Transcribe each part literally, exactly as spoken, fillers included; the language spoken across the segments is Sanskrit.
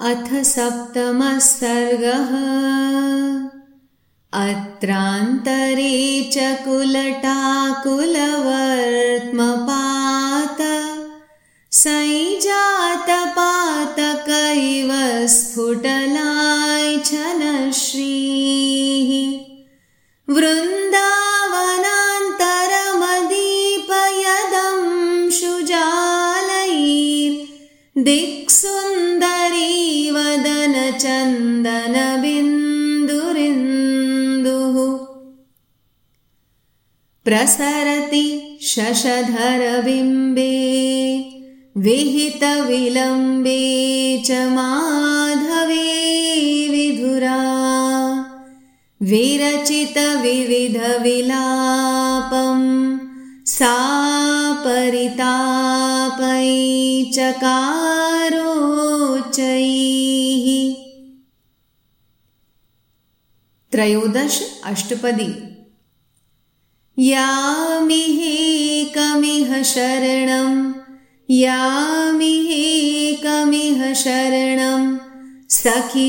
अथ सप्तमः सर्गः। अत्रान्तरे च कुलटाकुलवर्त्मपात सञ्जातपातकैव स्फुटलाञ्छनश्रीः वृन्दावनान्तरमदीपयदं शुजालैर्दिक्सुन्दरी वदनचन्दनबिन्दुरिन्दुः प्रसरति शशधरबिम्बे विहितविलम्बे च माधवे विधुरा विरचितविविधविलापं सा परितापैचकारोच्चैः। त्रयोदश अष्टपदी। यामिहेकमिह शरणं यामिहेकमिह शरणं सखी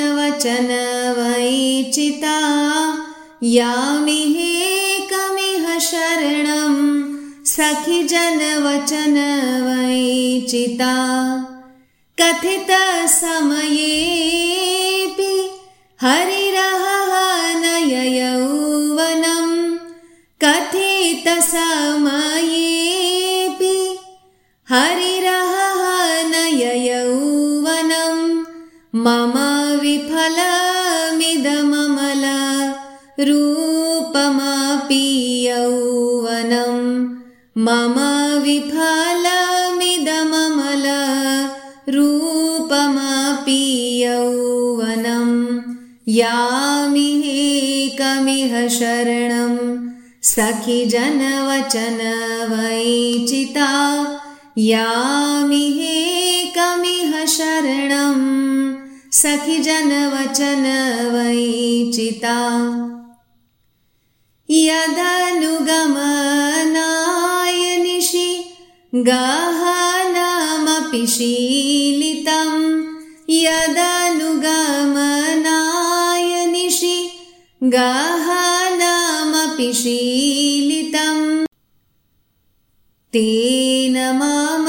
जनवचनवैचिता यामिहेकमिह शरणं सखी जनवचनवैचिता कथितसमयेऽपि हरिरहह नययौवनं कथितसमयेऽपि हरिरहह नययौवनं मम विफलमिदममल रूपमपि यौवनं मम विफलमिदममल रूपमपि यौवनं यामिहेकमिह शरणं सखी जनवचनवैचिता यामिहेकमिह शरणं सखी जनवचनवैचिता यदनुगमनाय निशि गहनमपि शीलितं यदनुगमनाय निशि गहनमपि शीलितं तेन मम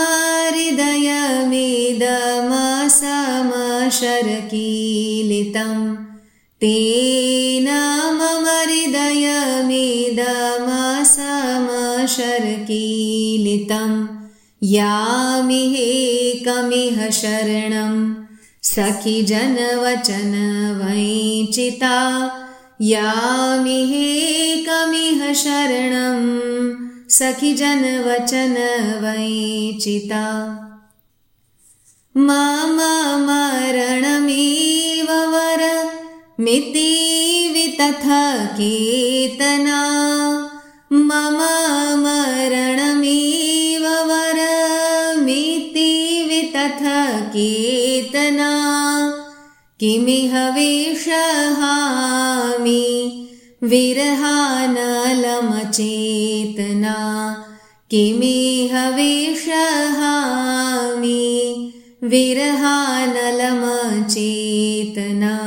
हृदयमिदमसमशरकीलितं तेन मम हृदयमिदमसमशरकीलितं यामिहेकमिह शरणं सखी जनवचनवैचिता यामिहेकमिह शरणं सखी जनवचनवैचिता मम मरणमेव वरमिति वितथा केतना मम मरणमेव वरमिति वितथा केतना किमिह वेषहामि विरहानलमचेतना किमिह वेषहामि विरहानलमचेतना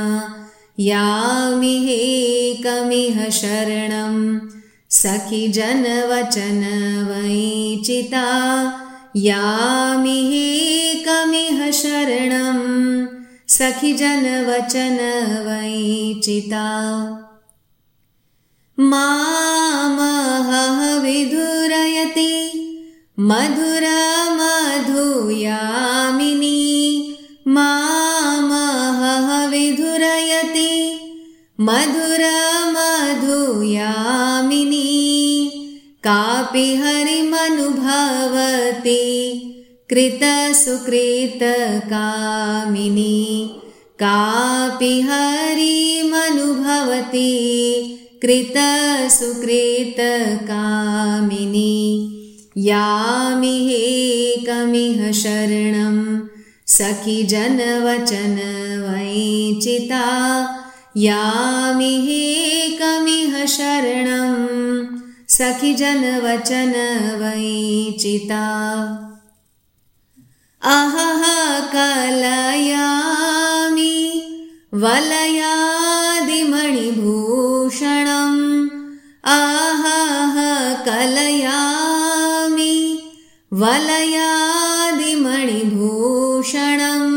यामिहेकमिह शरणं सखी जनवचनवैचिता यामिहेकमिह शरणं सखी जनवचनवैचिता मामहह विधुरयति मधुरमधुयामिनी मामहह विधुरयति मधुरमधुयामिनी कापि हरिमनुभवति कृतसुकृतकामिनी कापि हरिमनुभवति कृतसुकृतकामिनी यामिहेकमिह शरणं सखी जनवचनवैचिता यामिहेकमिह शरणं सखी जनवचनवैचिता अहह कलया वलयादिमणिभूषणम् आहाह कलयामि वलयादिमणिभूषणम्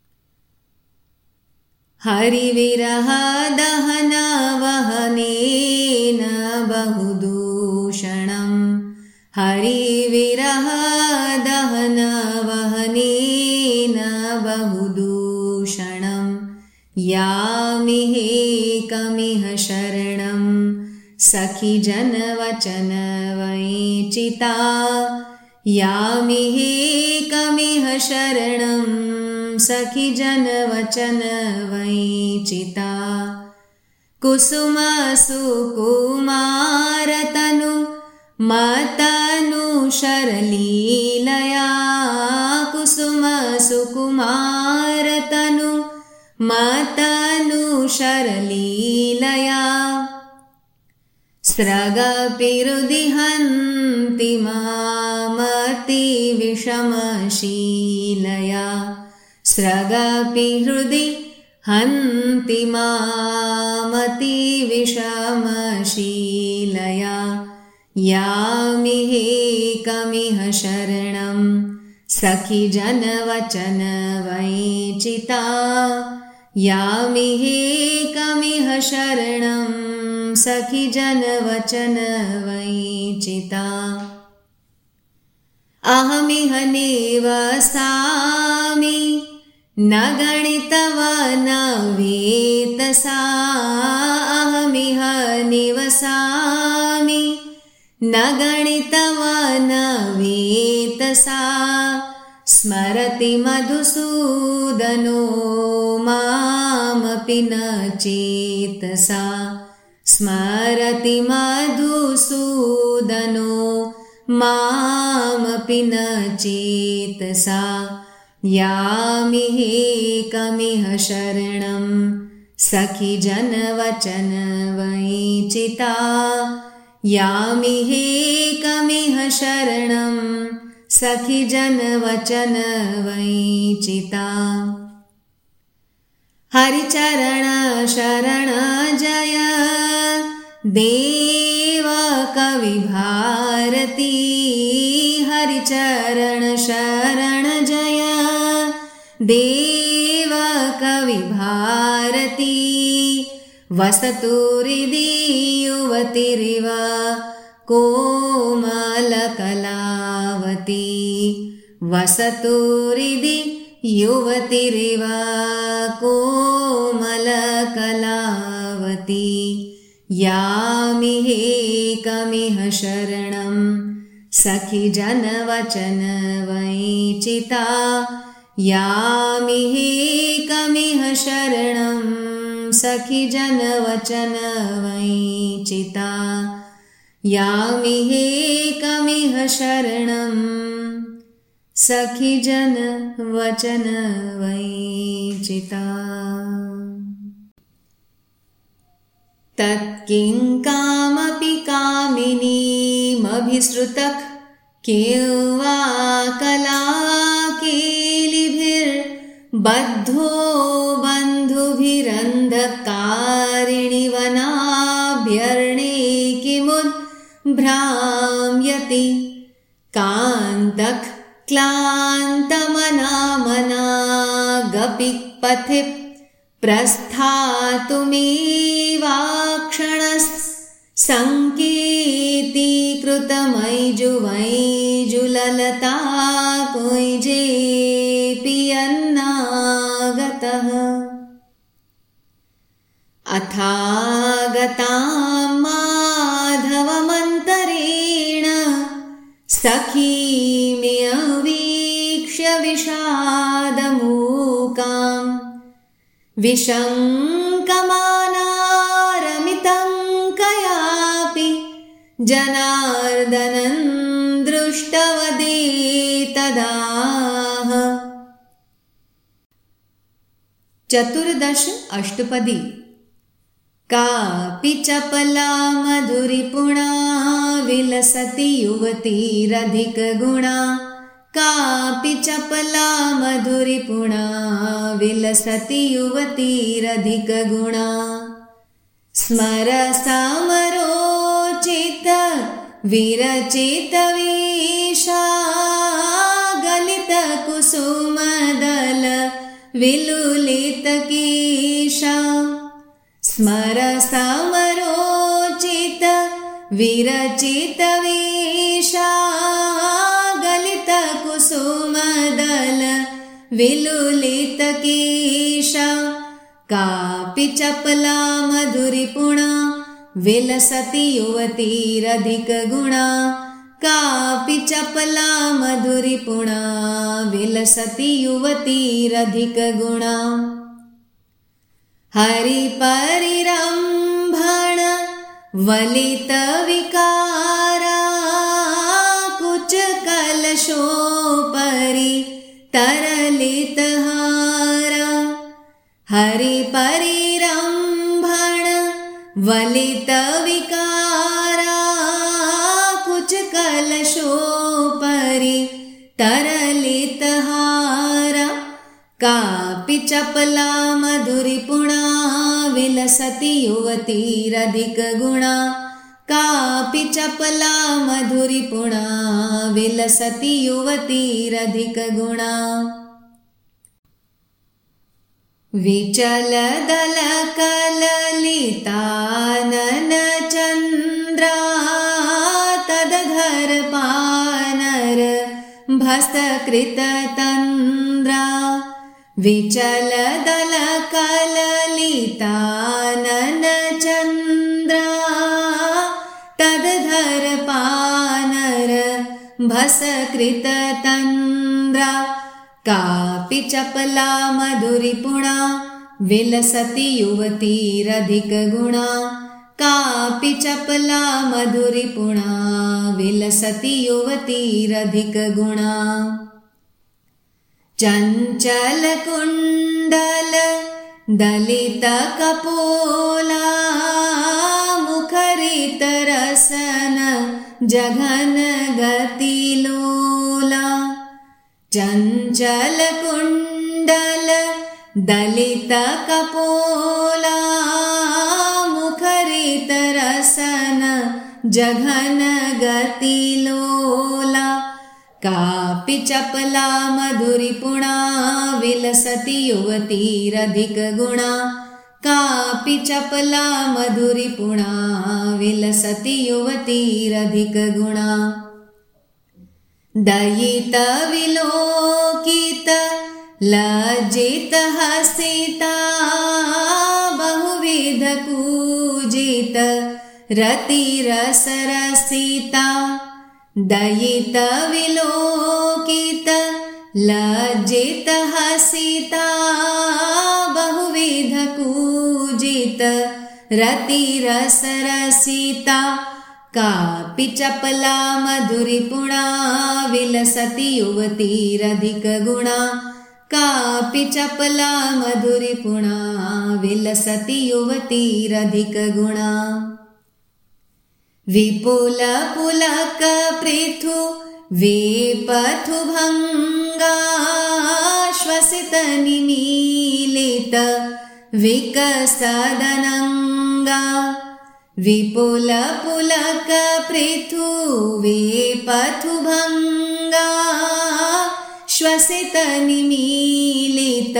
हरिविरहदहनवहनेन बहुदूषणम् हरिविरहदहनवहनेन बहुदूषणम् यामिहेकमिह शरणं सखिजनवचनवैचिता यामिहेकमिह शरणं सखिजनवचनवैचिता कुसुमसुकुमारतनु मतनुशरलीलया कुसुमसुकुमारतनु मतनुशरलीलया स्रगपिरुदिहन्ति मामतिविषमशीलया स्रगपिहृदि हन्ति मामतिविषमशीलया यामिहेकमिह शरणं सखिजनवचनवैचिता यामिहेकमिह शरणं सखिजनवचनवैचिता अहमिह निवसामि न गणितवनवेतसा अहमिह निवसामि न गणितवनवेतसा स्मरति मधुसूदनो मामपि न चेतसा स्मरति मधुसूदनो मामपि न चेतसा यामिहेकमिह शरणं सखिजनवचनवैचिता यामिहेकमिह शरणं सखिजनवचनवैचिता हरिचरण शरण जय देव कविभारती हरिचरण शरण जय देव कविभारती वसतु हृदि युवतिरिव कोमलकलावती वसतु हृदि युवतिरिव कोमलकलावती यामिहेकमिह शरणं सखिजनवचनवैचिता यामिहेकमिह शरणं सखिजनवचनवैचिता यामिहेकमिह शरणं सखिजनवचनवैचिता तत्किङ्कामपि कामिनीमभिसृतः किं वा कलाकेलिभिर्बद्धो बन्धुभिरन्धकारिणीवनाभ्यर्णे किमुद्भ्राम्यति कान्तः क्लान्तमनामना गपिपथि प्रस्थातुमेवाक्षणस् सङ्केतीकृतमैजुवैजुललता कुञ्जेऽपि यन्नागतः अथागतां माधवमन्तरेण सखीमियवीक्ष्य विषादमूकाम् विशङ्कमानारमितं कयापि जनार्दनं दृष्टवदेतदाह। चतुर्दश अष्टपदी। कापि चपला मधुरिपुणा विलसति युवतीरधिकगुणा कापि चपला मधुरिपुणा विलसति युवतीरधिकगुणा स्मर समरोचित विरचित वेशा गलित कुसुमदल विलुलित केशा स्मर समरोचित विरचित वेशा गलित कुसुमदल विलुलित केशा कापि चपला मधुरिपुणा विलसति युवतीरधिकगुणा कापि चपला मधुरिपुणा विलसति युवतीरधिकगुणा हरिपरिरम्भण वलित विकारा कुचकलशोपरि तरलित हारा हरिपरिरम्भण वलित विकारा कुचकलशोपरि तरलित हारा कापि चपला मधुरिपुणा विलसति युवतीरधिकगुणा कापि चपला मधुरिपुणा विलसति युवतीरधिकगुणा विचलदलकललितानन चन्द्रा तदधर पानर भस्तकृततन्द्रा विचलदलकललितानन चन्द्रा तदधर पानर भस्तकृततन्द्रा कापि चपला मधुरिपुणा विलसति युवतीरधिकगुणा कापि चपला मधुरिपुणा विलसति युवतीरधिकगुणा चञ्चल कुण्डल दलित कपोला मुखरित रसन जघन गतिलोला चञ्चल कुण्डल दलित कपोला मुखरित रसन जघन गतिलोला कापि चपला मधुरिपुणा विलसति युवतीरधिकगुणा कापि चपला मधुरिपुणा विलसति युवतीरधिकगुणा दयित विलोकित लज्जित हसिता बहुविध कूजित रतिरस रसिता दयित विलोकित लज्जित हसिता बहुविध कूजित रतिरस रसिता कापि चपला मधुरिपुणा विलसति युवतीरधिकगुणा कापि चपला मधुरिपुणा विलसति युवतीरधिकगुणा विपुल पुलक पृथु वेपथु भंगा श्वसित निमीलित विकसदनंगा विपुल पुलक पृथु वेपथु भंगा श्वसित निमीलित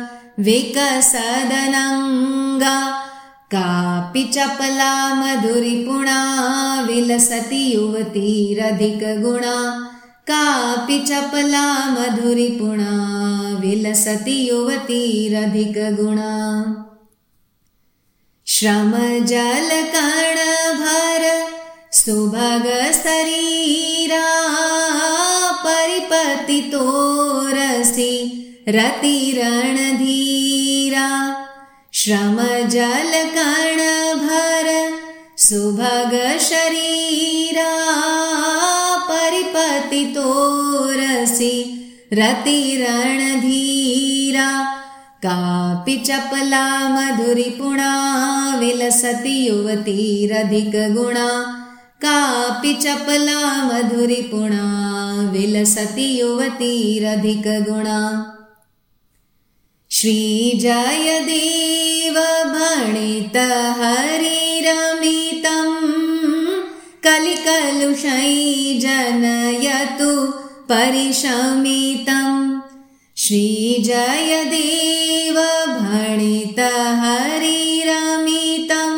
विकसदनंगा कापि चपला मधुरिपुणा विलसति युवतीरधिकगुणा कापि चपला मधुरिपुणा विलसति युवतीरधिकगुणा श्रम जल कर्ण भर सुभग शरीरा परिपतितो रसि रतिरणधीरा श्रम जल कर्ण भर सुभग शरीरा परिपतितो रसि रतिरणधीरा कापि चपला मधुरिपुणा विलसति युवतीरधिकगुणा कापि चपला मधुरिपुणा विलसति युवतीरधिकगुणा श्रीजयदेव भणित हरिरमितं कलिकलुषैर्जनयतु परिशमितम् श्रीजयदेव भणित हरिरमितं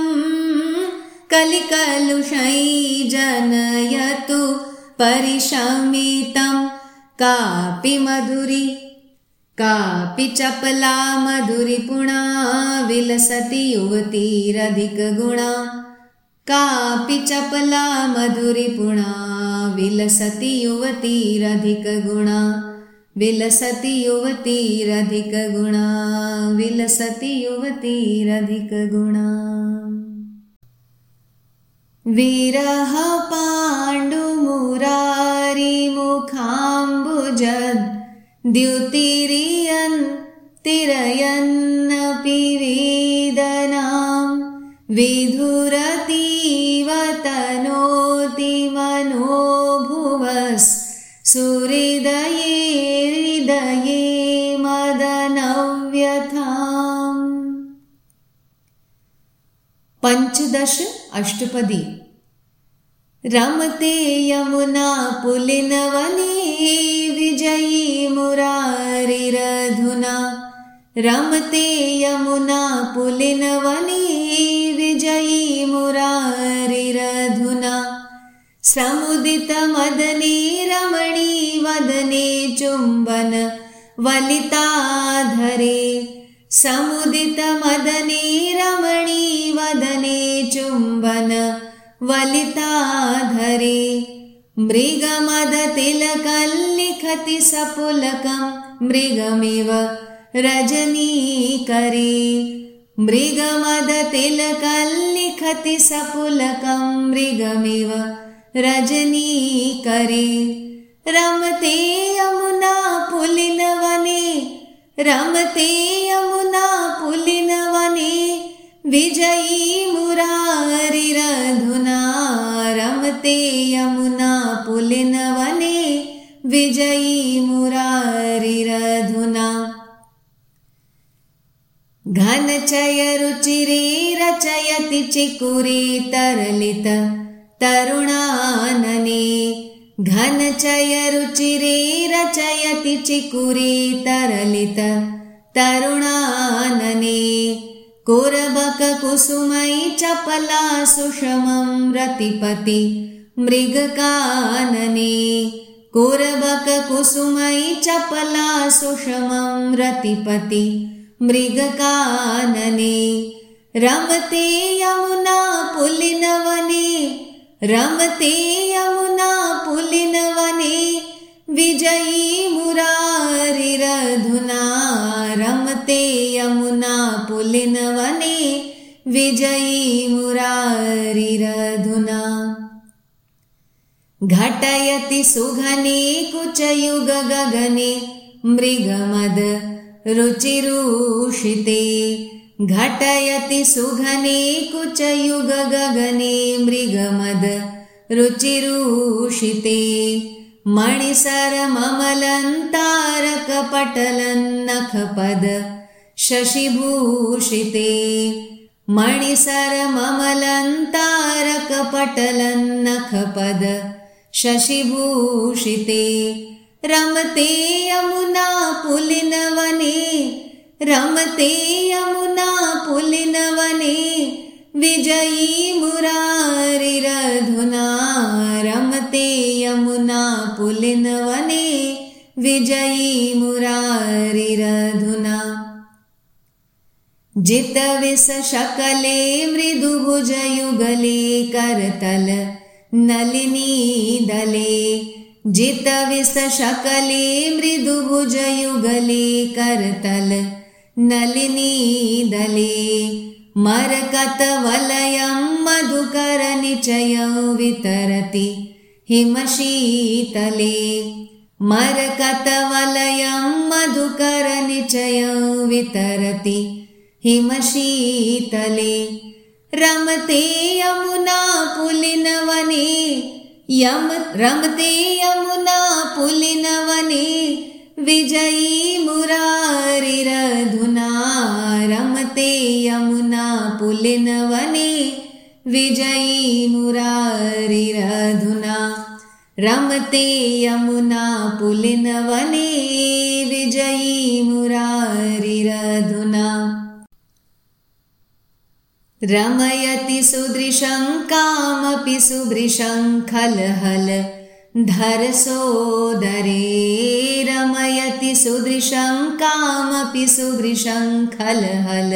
कलिकलुषैर्जनयतु परिशमितं कापि मधुरी कापि चपला मधुरिपुणा विलसति युवतीरधिकगुणा कापि चपला मधुरिपुणा विलसति युवतीरधिकगुणा विलसति युवतीरधिकगुणा विलसति युवतीरधिकगुणा विरह पाण्डुमुरारिमुखाम्बुजद् द्युतिरियन् तिरयन्नपि वेदनां विधुरतीव तनोति मनोभुवस् सुहृदये हृदये मदनव्यथाम्। पंचदश अष्टपदी। रमते यमुना पुलिनवने विजयी मुरारिरधुना रमते यमुना पुलिनवने विजयी मुरारिरधुना समुदितमदने रमणी वदने चुम्बन वलिताधरे समुदितमदने रमणी वदने चुम्बन वलिताधरे मृगमदतिलकल्लिखति सपुलकं मृगमिव रजनीकरे मृगमदतिलकल्लिखति सपुलकं मृगमिव रजनीकरे रमते यमुना पुलिनवने रमते यमुना पुलिनवने विजयी मुरारिरधुना रमते यमुना पुलिनवने विजयी मुरारिरधुना घनचयरुचिरे रचयति चिकुरे तरलित तरुणानने घनचयरुचिरे रचयति चिकुरे तरलित तरुणानने कुरबक कुसुमई चपला सुषमं रतिपति मृगकानने कुरबक कुसुमई चपला सुषमं रतिपति मृगकानने रमते यमुना पुलिनवने रमते यमुना पुलिनवने विजयी मुरारिरधुना रमते यमुना पुलिनवने विजयी मुरारिरधुना घटयति सुघने कुचयुग गगने मृगमद रुचिरूषिते घटयति सुघने कुचयुग गगने मृगमद रुचिरूषिते मणिसरममलन्तारकपटलन्नखपद शशिभूषिते मणिसरममलन्तारकपटलन्नखपद शशिभूषिते रमते यमुना पुलिनवने रमते यमुना पुलिनवने विजयी मुरारिरधुना रमते यमुना पुलिनवने विजयी मुरारिरधुना जितविस शकले मृदुभुजयुगले करतल नलिनी दले जितविस शकले मृदुभुजयुगले करतल नलिनी दले मरकतवलयं मधुकरनिचयं वितरति हिमशीतले मरकतवलयं मधुकरनिचयं वितरति हिमशीतले रमते यमुना पुलिनवने यम रमते यमुना पुलिनवने विजयी मुरारिरधुना पुलिनवने विजयी मुरारिरधुना रमते यमुना पुलिनवने विजयी मुरारिरधुना रमयति सुदृशं कामपि सुभृशं खलहल धरसोदरे रमयति सुदृशं कामपि सुभृशं खलहल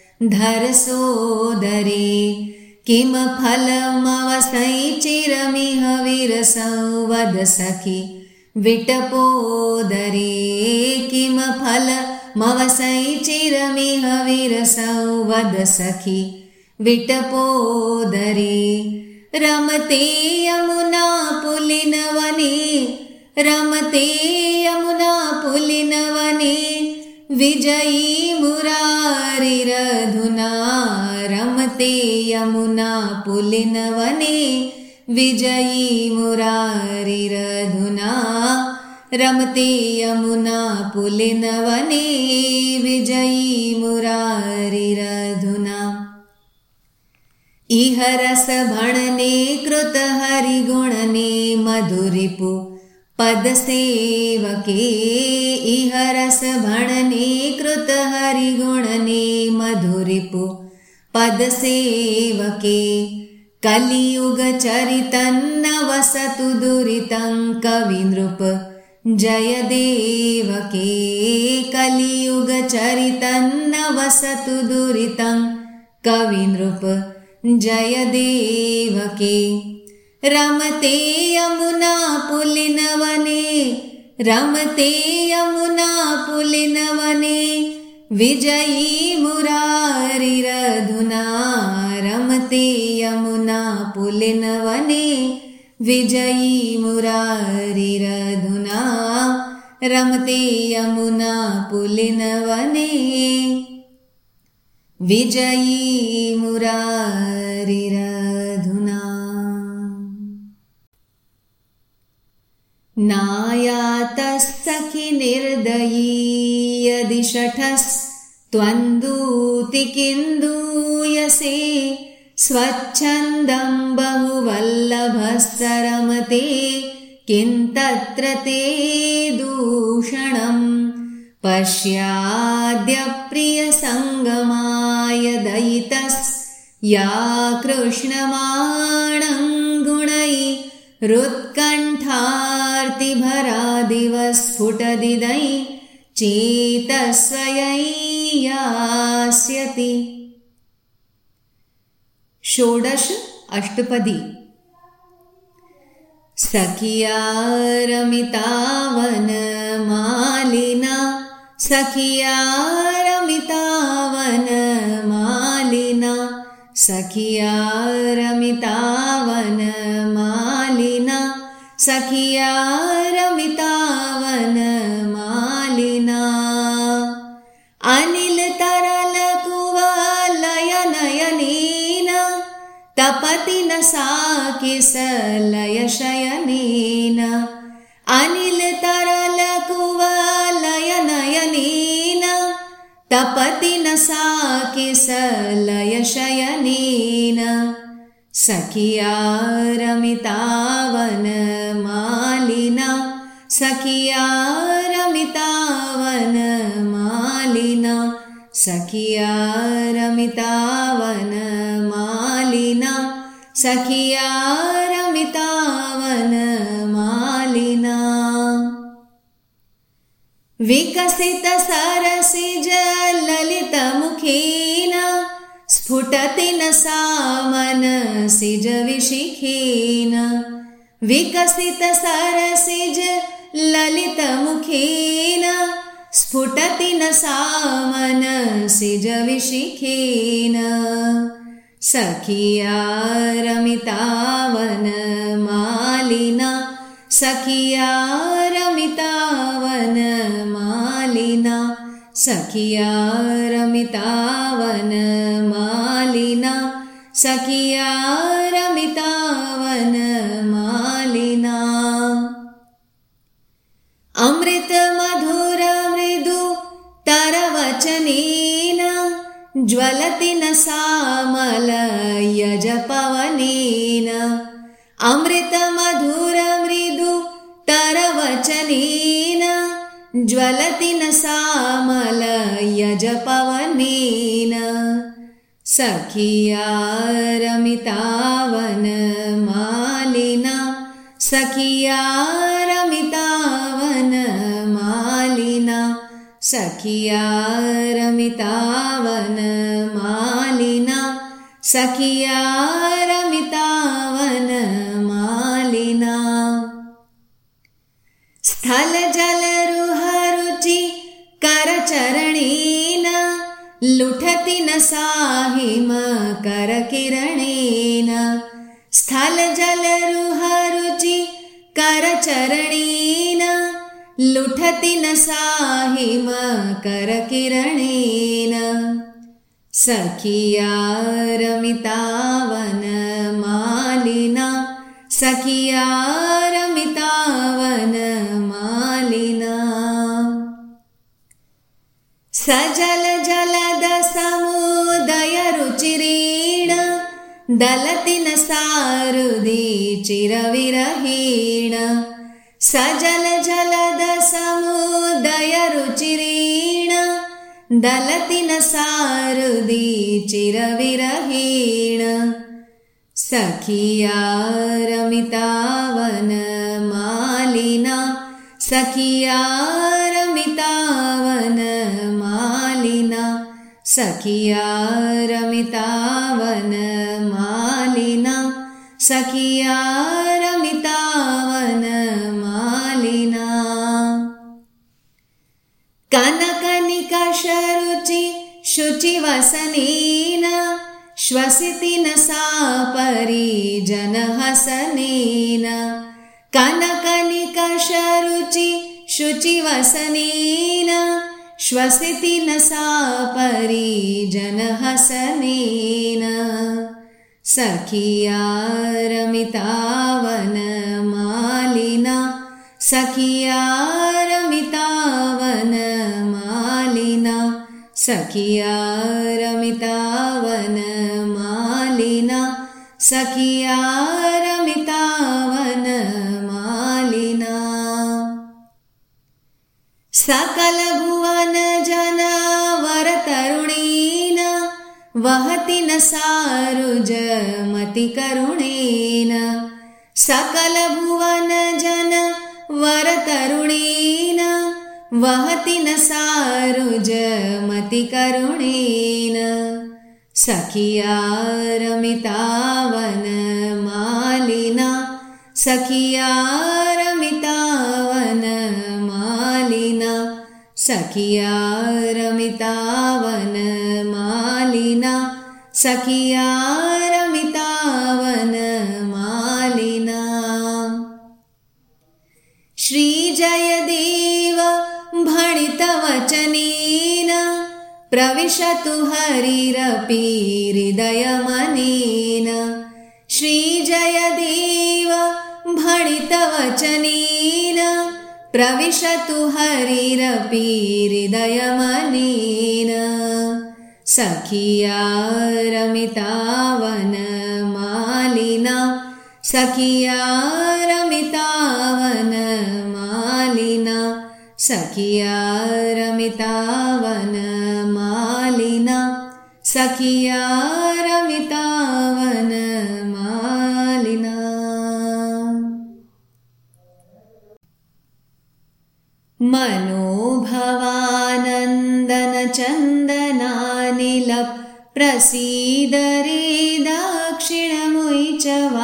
धरसोदरे किम फलमवसै चिरमिह विरसं वद सखि विटपोदरे किम फलमवसै चिरमिह विरसं वद सखि विटपोदरे रमते यमुना पुलिनवने रमते यमुना पुलिनवने विजयी मुरारिरधुना रमते यमुना पुलिनवने विजयी मुरारिरधुना रमते यमुना पुलिनवने विजयी मुरारिरधुना इह रस भणने कृत हरिगुणने मधुरिपु पद सेवके इह रस भणने कृत हरिगुणने मधुरिपु पद सेवके कलियुग चरितन्न वसतु दुरितं कविनृप जय देवके कलियुग चरितन्न वसतु दुरितं कविनृप जय देवके रमते यमुना पुलिनवने रमते यमुना पुलिनवने विजयी मुरारिरधुना रमते यमुना पुलिनवने विजयी मुरारिरधुना रमते यमुना पुलिनवने विजयी मुरारिरधुना नायातः सखि निर्दयी यदि शठस्त्वन्दूति किन्दूयसे स्वच्छन्दं बहुवल्लभस्तरमते किं तत्र ते दूषणम् पश्याद्य प्रियसङ्गमाय दयितस्या कृष्णमाणं गुणै हृत्कण्ठार्तिभरादिव स्फुटदिदै चेतस्वयै यास्यति। षोडश अष्टपदी। सखिया रमितावनमालिना सखिया रमितावनमालिना सखिया रमितावनमालिना सखिया रमितावनमालिना अनिल तरल कुवलयनयनेन तपति न सा किसलयशयनेन अनिल तरल कुवलयनयनेन तपति न सा किसलयशयनेन सखिया रमितावनमालिना सखिया रमितावनमालिना सखिया रमितावनमालिना सखिया रमितावनमालिना विकसित सरसिज ललित मुखेन स्फुटति न सा मनसिज विशिखेन विकसित सरसिज ललित मुखेन स्फुटति न सा मनसिज विशिखेन सखिया रमितावनमालिना सखिया रमितावनमालिना सखिया रमितावनमालिना सखिया रमितावनमालिना अमृत मधुर मृदु तरवचनेन ज्वलति न सामलयजपवनेन अमृतमधुरमृदु तरवचनेन ज्वलति न सामलयजपवनेन सखिया रमितावनमालिना सखिया रमितावनमालिना सखिया रमितावनमालिना सखिया रमितावनमालिना स्थल जलरुहरुचि करचरणेन लुठति न साहिम करकिरणेन स्थल जलरुहरुचि करचरणेन लुठति न साहिम करकिरणेन सखिया रमितावनमालिना सखिया रमितावनमालिना सजल जलद समुदय रुचिरेण दलति न सारुदि चिरविरहेण सजल जलद समुदय रुचिरेण दलति न सारुदि चिरविरहेण सखिया रमितावनमालिना सखिया रमितावनमालिना सखिया रमितावनमालिना सखिया रमितावनमालिना कनकनिकषरुचि शुचिवसनेन श्वसिति न सा परिजनहसनेन कनकनिकषरुचि शुचिवसनेन श्वसिति न सा परिजनहसनेन सखिया रमितावनमालिना सखिया रमितावनमालिना सखिया रमितावनमालिना सखिया रमितावनमालिना सकल भुवन जनवरतरुणेन वहति न सारुजमति करुणेन सकल भुवन जनवरतरुणेन वहति न सारुजमति करुणेन सखिया रमितावनमालिना सखिया रमितावनमालिना सखिया रमितावनमालिना सखिया रमितावनमालिना श्रीजयदेव भणितवचनेन प्रविशतु हरिरपि हृदयमनेन श्रीजयदेव भणितवचनेन प्रविशतु हरिरपि हृदयमनेन सखिया रमितावनमालिना सखिया रमितावनमालिना सखिया रमितावनमालिना सखिया रमितावनमालिना मनोभवानन्दन चन्दनानिल प्रसीद रे दक्षिणमुयि च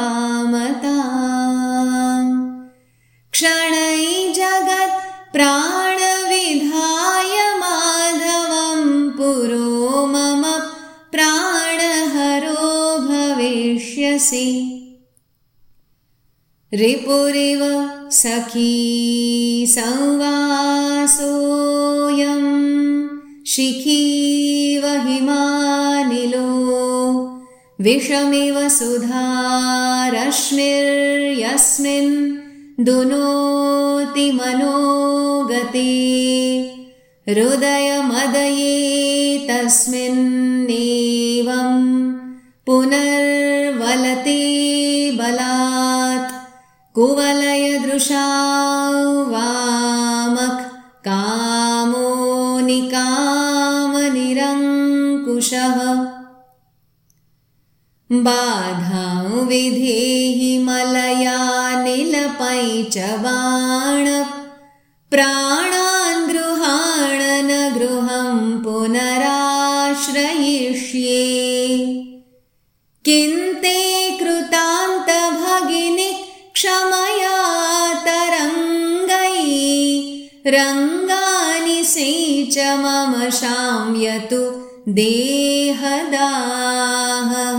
वामताम् क्षणै जगत् प्राणविधाय माधवं पुरो मम प्राणहरो भविष्यसि रिपुरिव सखी संवासोऽयं शिखीव हिमानिलो विषमिव सुधारश्मिर्यस्मिन् दुनोति मनोगते हृदयमदये तस्मिन् पुनर्वलते बलात् कुवलयदृशा वामक कामो निकामनिरङ्कुशः बाधां विधेहि मलयानिलपै च बाण प्राणान् गृहाण न गृहं पुनराश्रयिष्ये किन्ते कृतान्त भगिनि क्षमया तरङ्गै रङ्गानि सेच मम शाम्यतु देहदाहः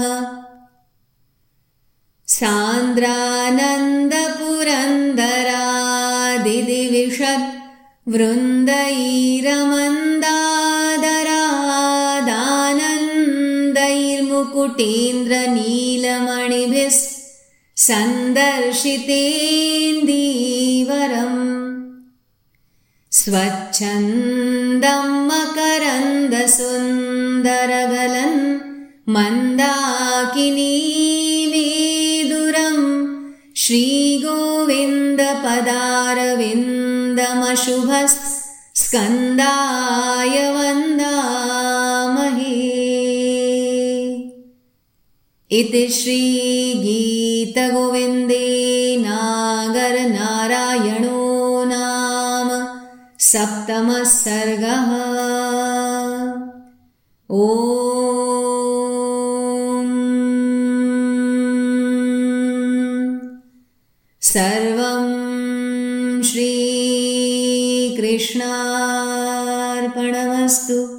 सान्द्रानन्दपुरन्दरादिदिविशद् वृन्दैरमन्दादरादानन्दैर्मुकुटेन्द्रनीलमणिभिः सन्दर्शितेन्दीवरम् स्वच्छन्दं मकरन्दसुन्दरगलन् मन्दाकिनीमेदुरं श्रीगोविन्दपदारविन्दमशुभस्कन्दाय वन्दामहे। इति श्रीगीतगोविन्दे नागरनारायणो नाम सप्तमः सर्गः। ॐ सर्वं श्रीकृष्णार्पणमस्तु।